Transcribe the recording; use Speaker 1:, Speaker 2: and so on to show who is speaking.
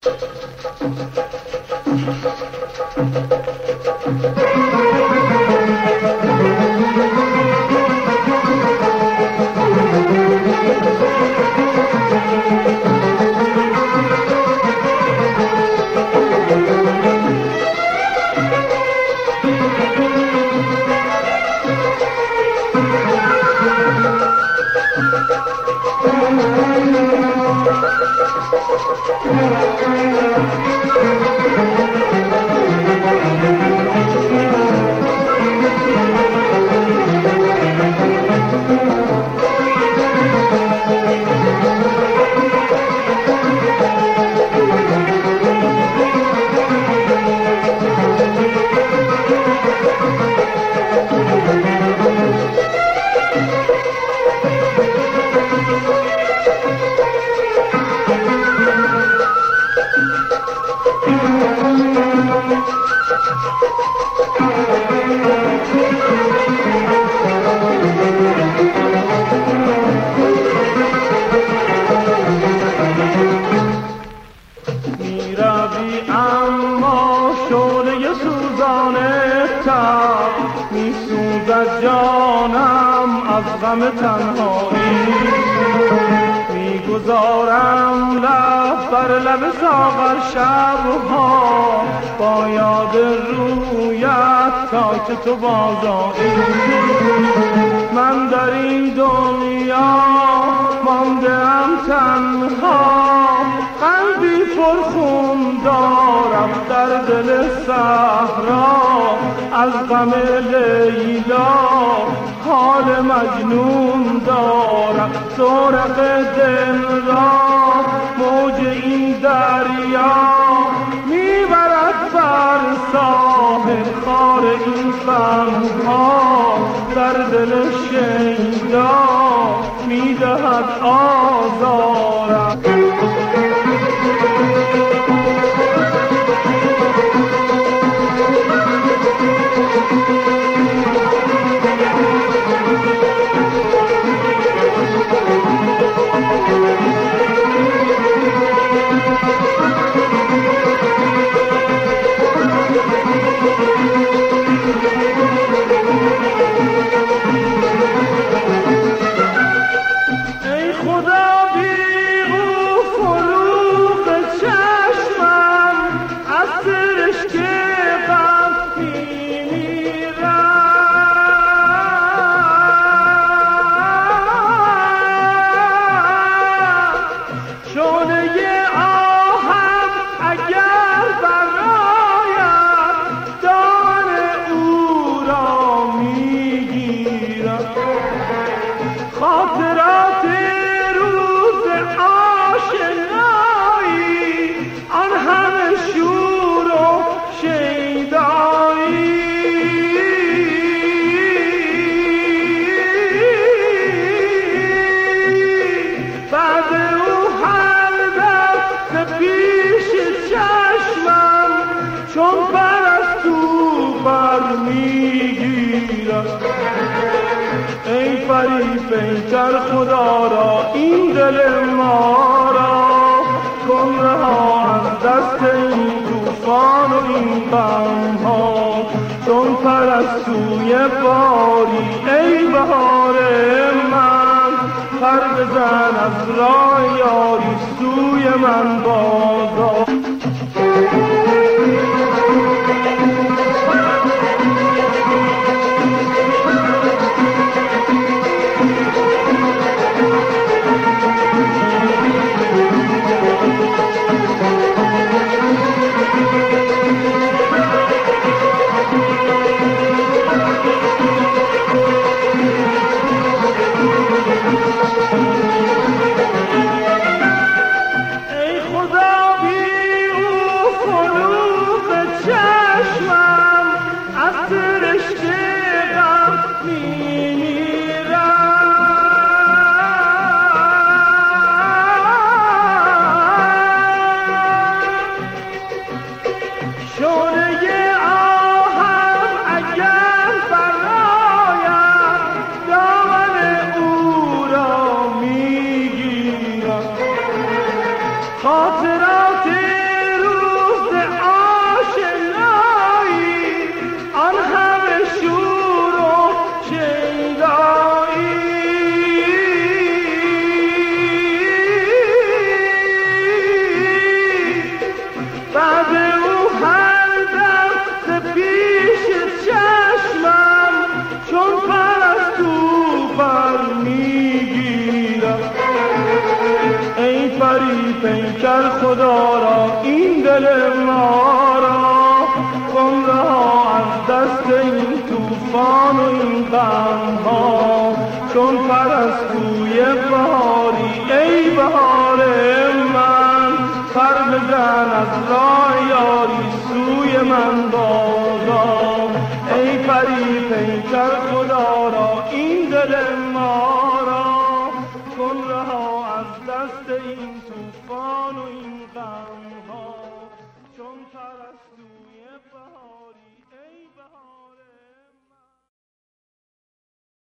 Speaker 1: جانم از غم تنهایی میگذارم لب بر لب ساغر شبها با یاد رویت تا که تو بازآیی. من در این دنیا مانده‌ام تنها، قلبی پرخون دارم در دل صحرا، از غم لیلا حال مجنون دارم. زورق دل را موج این دریا میبرد بر ساحل، خار این فنها در دل شیدا میدهد آزارم. خاطرات روز آشنایی، آن همه شور و شیدایی، بعد او هر دست پیش چشمم چون پرستو برمیگیرم. ای فریفتر خدا را این دل ما را، کن رها از دست این طوفان و این غم ها، چون پرستوی باری ای بهار من، پر بزن از راه یاری سوی من بازآ. ای خدا خدا را این دل ما را، کن رها از دست این طوفان و این غم ها. چون پرستوی بهاری ای بهار من، پر بزن از راه یاری سوی من بازا. ای پری پیکر خدا را این دل ما را، کن رها از دست این طوفان و این غم ها. چون پرستوی